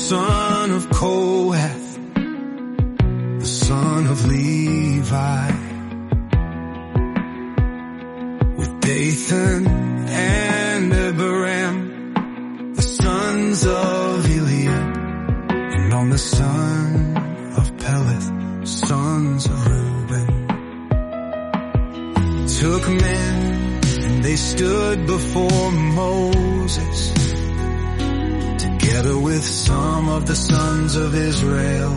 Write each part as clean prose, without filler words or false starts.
son of Kohath, the son of Levi, with Dathan and Abiram, the sons of Eliab, and on the son of Peleth, sons of Reuben. Took men, and they stood before Moses, together with some of the sons of Israel,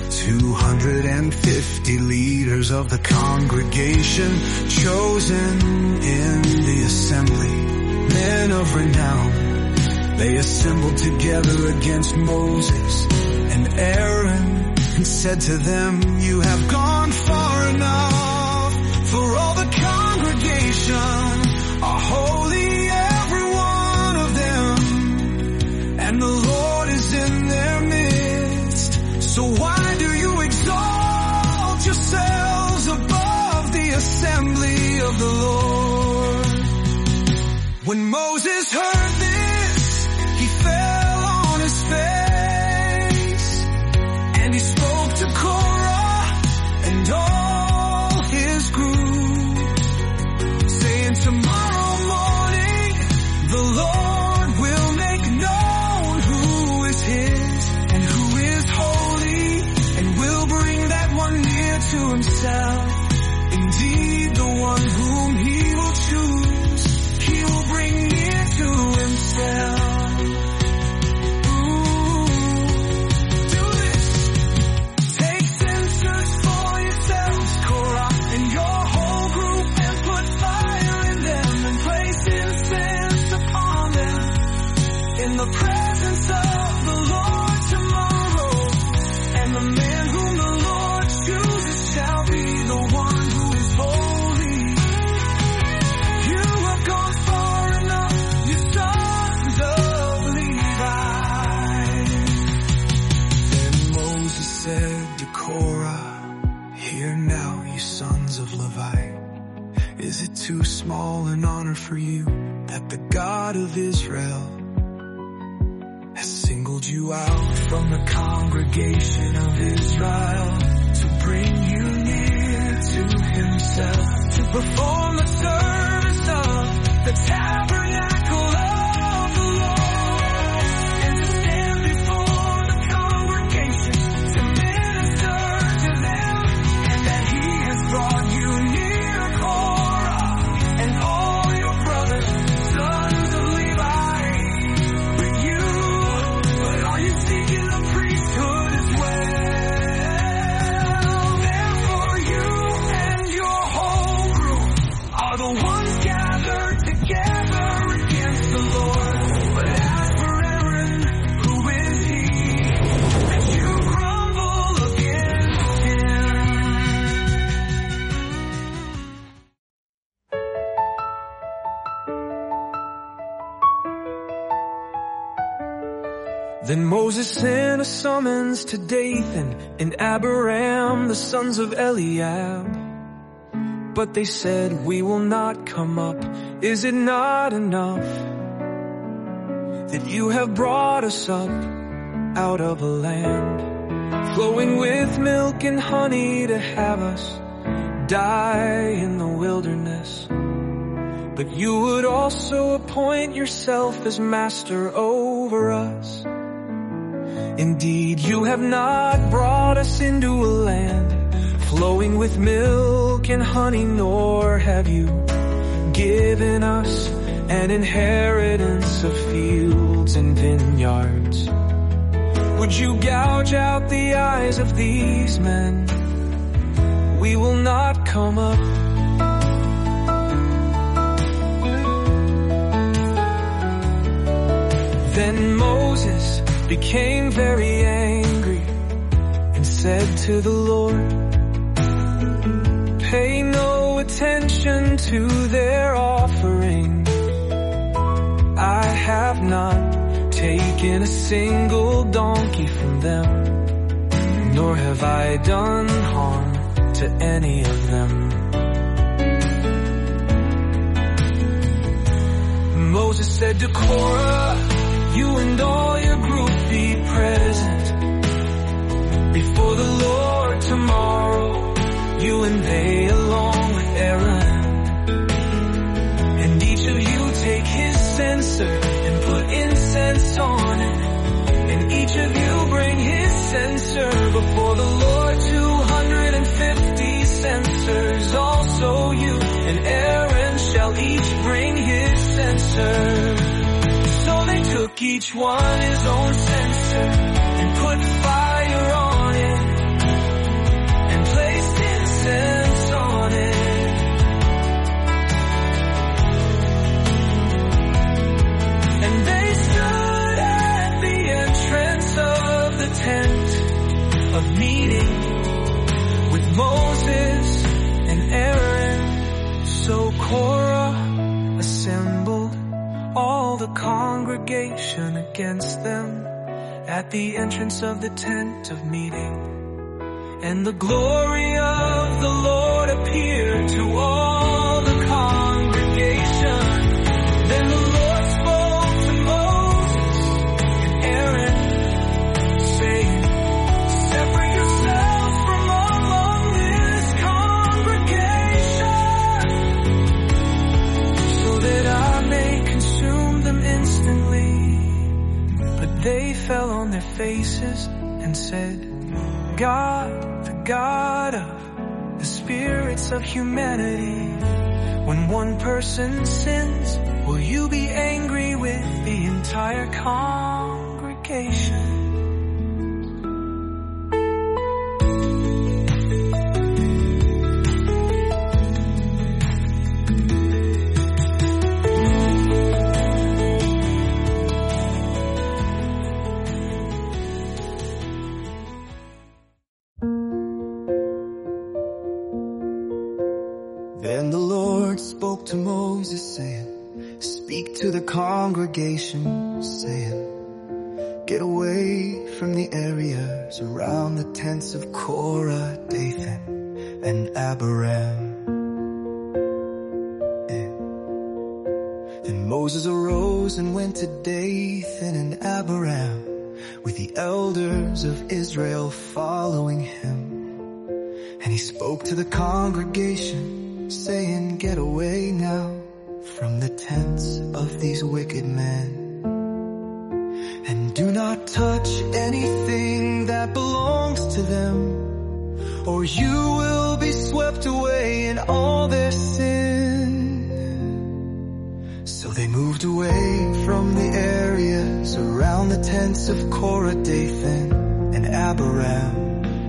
250 leaders of the congregation, chosen in the assembly, men of renown. They assembled together against Moses and Aaron and said to them, "You have gone far enough, for all the congregation are holy, every one of them, and the Lord is in their midst. So why do you exalt yourselves above the assembly of the Lord?" When Moses heard this, he fell on his face, and he spoke to Korah and all his group, saying, "Tomorrow morning the Lord will make known who is his and who is holy, and will bring that one near to himself. Indeed, the one whom he will choose, he will bring near to himself." Do this. Take censers for yourselves, Korah, and your whole group, and put fire in them and place incense upon them in the presence of the Lord tomorrow. And the man whom the Lord chooses shall be the one who is holy. You have gone far enough, you sons of Levi. Then Moses said to Korah, "Hear now, you sons of Levi. Is it too small an honor for you that the God of Israel has singled you out from the congregation of Israel to bring you near to himself, to perform the service of the tabernacle of the Lord, and to stand before the congregation to minister to them, and that he has brought you near, Korah, and all your brothers, sons of Levi. But are you seeking the priesthood as well? Therefore you and your whole group are the ones gathered together against the Lord. But as for Aaron, who is he, that you grumble against him?" Then Moses sent a summons to Dathan and Abiram, the sons of Eliab. But they said, "We will not come up. Is it not enough that you have brought us up out of a land flowing with milk and honey, to have us die in the wilderness? But you would also appoint yourself as master over us. Indeed, you have not brought us into a land flowing with milk and honey, nor have you given us an inheritance of fields and vineyards. Would you gouge out the eyes of these men? We will not come up." Then Moses became very angry and said to the Lord, "Pay no attention to their offering. I have not taken a single donkey from them, nor have I done harm to any of them." Moses said to Korah, "You and all your group be present you and they along with Aaron. And each of you take his censer and put incense on it. And each of you bring his censer before the Lord. 250 censers, also you and Aaron shall each bring his censer. So they took each one his own censer and put fire on it and placed incense on it. And they stood at the entrance of the tent of meeting with Moses and Aaron. So Korah assembled all the congregation against them at the entrance of the tent of meeting. And the glory of the Lord appeared to all the congregation. Then the Lord spoke to Moses and Aaron, saying, separate yourselves from among this congregation, so that I may consume them instantly. But they fell on their faces and said, God, the God of the spirits of humanity, when one person sins, will you be angry with the entire congregation? Then the Lord spoke to Moses, saying, speak to the congregation, saying, get away from the areas around the tents of Korah, Dathan, and Abiram. Then Moses arose and went to Dathan and Abiram, with the elders of Israel following him. And he spoke to the congregation, saying, get away now from the tents of these wicked men, and do not touch anything that belongs to them, or you will be swept away in all their sin. So they moved away from the areas around the tents of Korah, Dathan, and Abiram.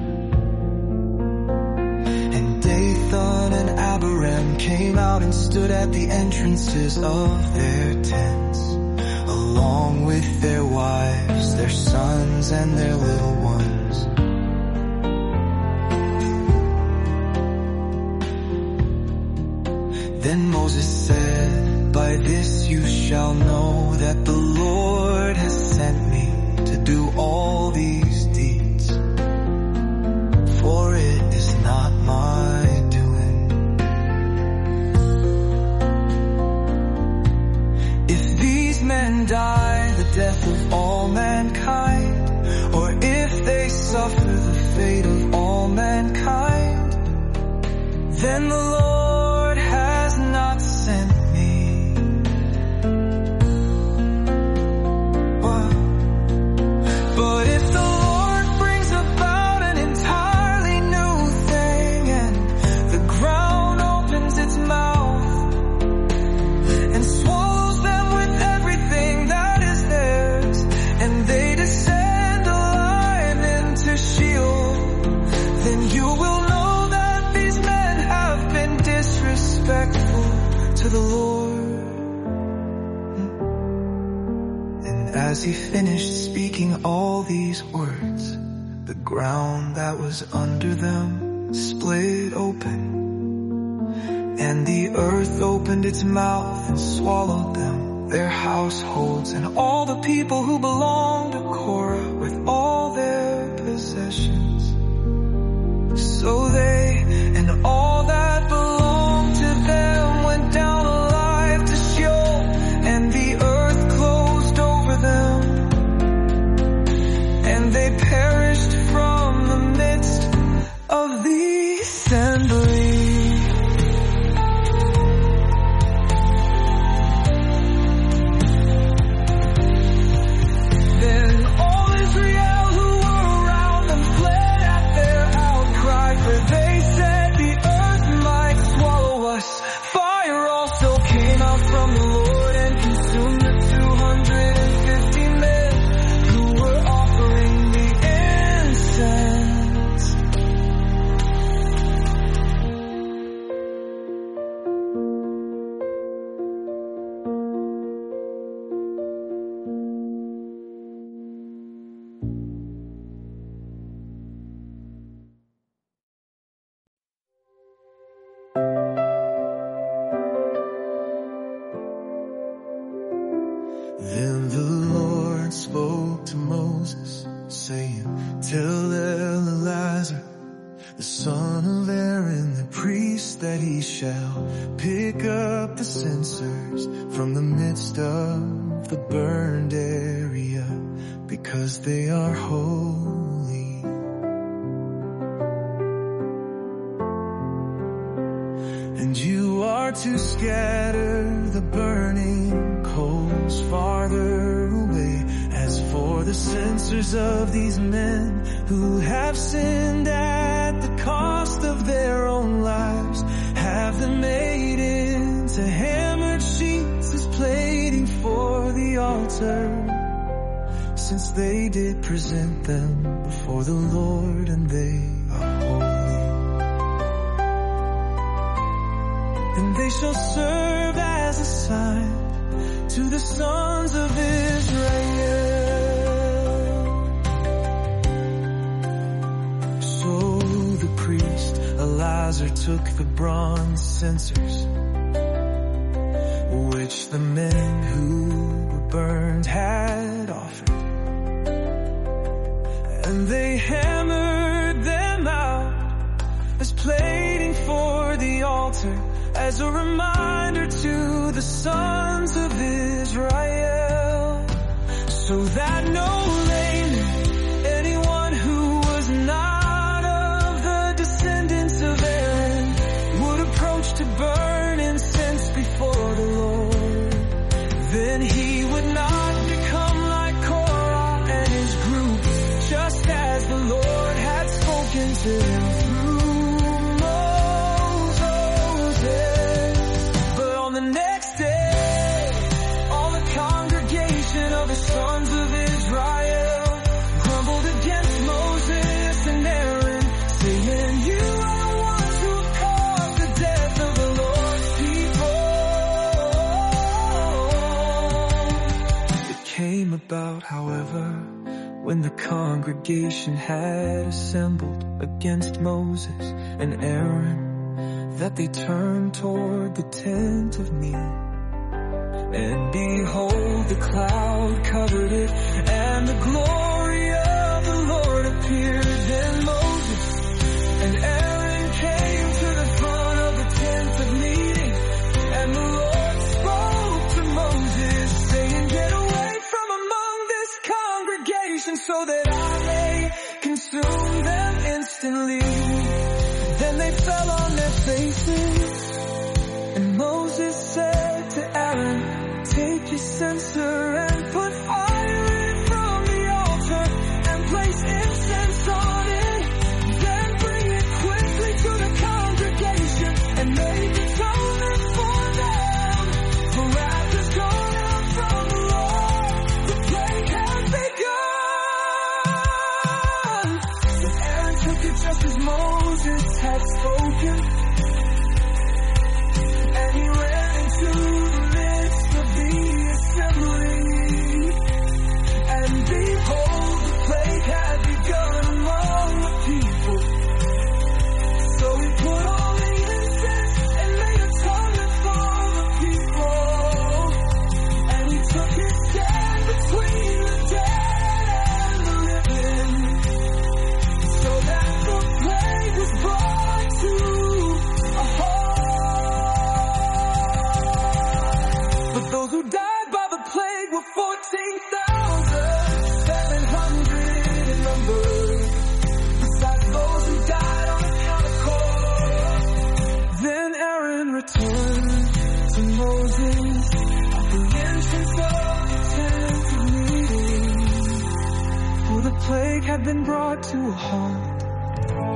Dathan and Abiram came out and stood at the entrances of their tents, along with their wives, their sons, and their little ones. Then Moses said, by this you shall know that the Lord has sent me to do all these deeds, for it is not my doing. If these men die the death of all mankind, or if they suffer the fate of all mankind, then the Lord has not sent me. But if the Lord brings about an entirely new thing, and the ground opens its mouth and swallows them with everything that is theirs, and they descend alive into Sheol, then you will know that these men have been disrespectful to the Lord. And as he finished speaking all these words, the ground that was under them split open, and the earth opened its mouth and swallowed them, their households, and all the people who belonged to Korah with all their possessions. So they and all that belonged to them went down alive to Sheol, and the earth closed over them, and they perished from the midst of the assembly. son of Aaron, the priest, that he shall pick up the censers from the midst of the burned area, because they are holy. And you are to scatter the burning coals farther away. As for the censers of these men who have sinned at the cost of their own lives, have them made into hammered sheets as plating for the altar, since they did present them before the Lord, and they are holy. And they shall serve as a sign to the sons of Israel. So the priest Eleazar took the bronze censers, which the men who were burned had offered, and they hammered them out as plating for the altar, as a reminder to the sons of Israel, so that no layman, anyone who was not of the descendants of Aaron, would approach to burn incense before the Lord. Then he would not become like Korah and his group, just as the Lord had spoken to him through sons of Israel grumbled against Moses and Aaron, saying, "You are the ones who have caused the death of the Lord's people." It came about, however, when the congregation had assembled against Moses and Aaron, that they turned toward the tent of meeting. And behold, the cloud covered it, and the glory of the Lord appeared. Then Moses and Aaron came to the front of the tent of meeting, and the Lord spoke to Moses, saying, "Get away from among this congregation, so that I may consume them instantly." Then they fell on their faces, and Moses said to Aaron, "Take your censer and put fire in from the altar and place incense on it. Then bring it quickly to the congregation and make atonement for them. For wrath has gone out from the Lord. The plague has begun." And Aaron took it just as Moses had spoken, and he ran into the assembly, and behold, the plague had begun among the people. So he put on the incense and made atonement for the people, and he took his stand between the dead and the living, so that the plague was brought to a halt. But those who died by the plague were 14,700 in number, besides those who died on account of Korah. Then Aaron returned to Moses at the entrance of the tent of meeting, for the plague had been brought to a halt.